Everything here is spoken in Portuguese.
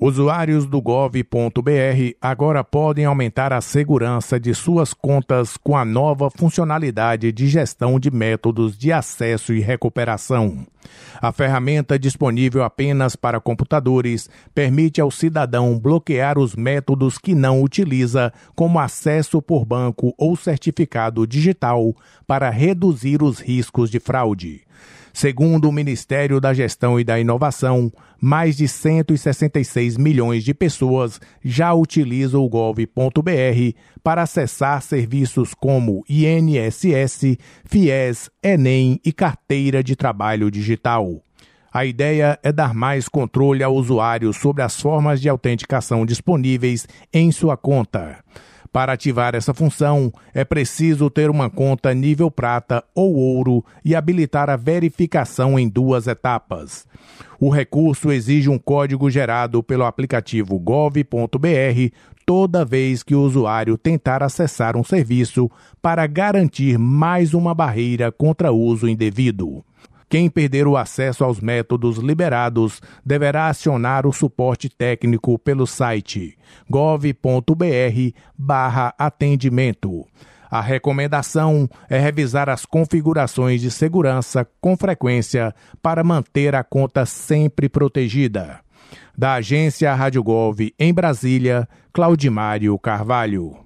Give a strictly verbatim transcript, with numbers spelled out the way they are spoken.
Usuários do gov ponto br agora podem aumentar a segurança de suas contas com a nova funcionalidade de gestão de métodos de acesso e recuperação. A ferramenta, disponível apenas para computadores, permite ao cidadão bloquear os métodos que não utiliza, como acesso por banco ou certificado digital, para reduzir os riscos de fraude. Segundo o Ministério da Gestão e da Inovação, mais de cento e sessenta e seis milhões de pessoas já utilizam o gov ponto br para acessar serviços como I N S S, FIES, Enem e Carteira de Trabalho Digital. A ideia é dar mais controle ao usuário sobre as formas de autenticação disponíveis em sua conta. Para ativar essa função, é preciso ter uma conta nível prata ou ouro e habilitar a verificação em duas etapas. O recurso exige um código gerado pelo aplicativo gov ponto br toda vez que o usuário tentar acessar um serviço para garantir mais uma barreira contra uso indevido. Quem perder o acesso aos métodos liberados deverá acionar o suporte técnico pelo site gov ponto br barra atendimento. A recomendação é revisar as configurações de segurança com frequência para manter a conta sempre protegida. Da agência Rádio Gov em Brasília, Claudimário Carvalho.